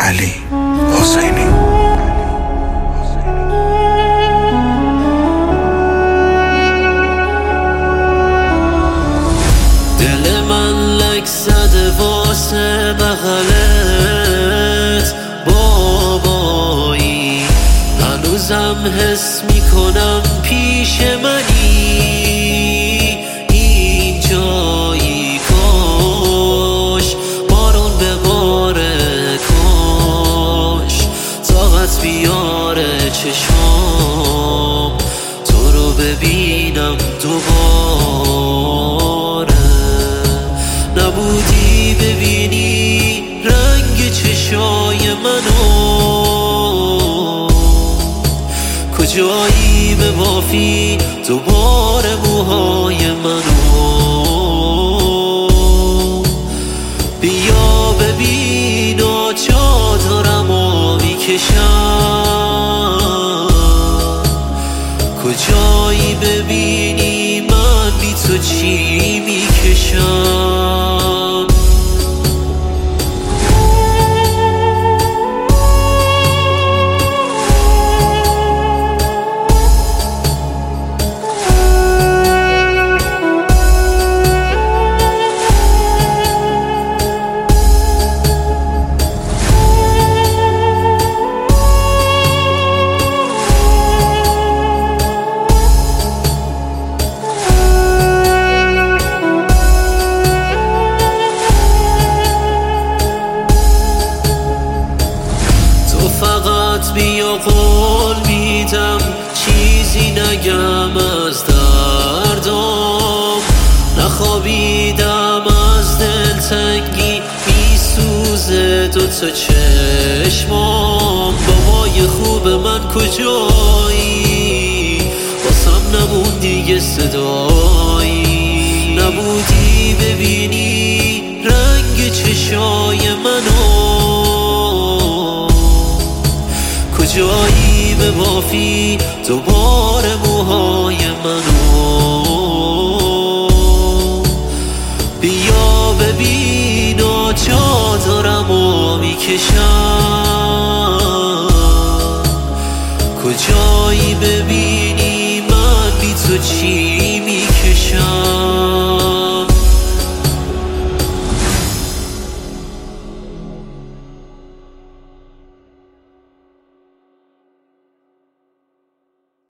علی حسینی. دل من لک زده واسه بغلت بابایی، هنوزم حس میکنم پیش منی اینجایی. کاش بارون بباره، کاش طاقت بیاره چشمام تو رو ببینم دوباره. نبودی ببینی رنگ چشای منو، کجایی به بافی دوباره موهای منو. بیا ببین و چادرمو میکشم، کجایی ببینی من بی تو چی میکشم. فقط بیا قول میدم چیزی نگم از دردم، نخوابیدم از دلتنگی میسوزه دوتا چشمام. بابای خوب من کجایی؟ واسم نمون دیگه صدایی. نبودی ببینی رنگ چشای منو، کجایی به بافی دوباره موهای منو. بیا ببین و چادرمو میکشم، کجایی ببینی من بی تو چی